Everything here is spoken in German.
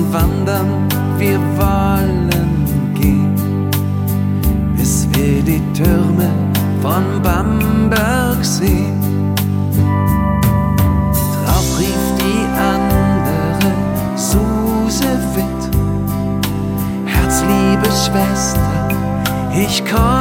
wandern, wir wollen gehen, bis wir die Türme von Bamberg sehen. Drauf rief die andere Suse Witt: Herzliebe Schwester, ich komm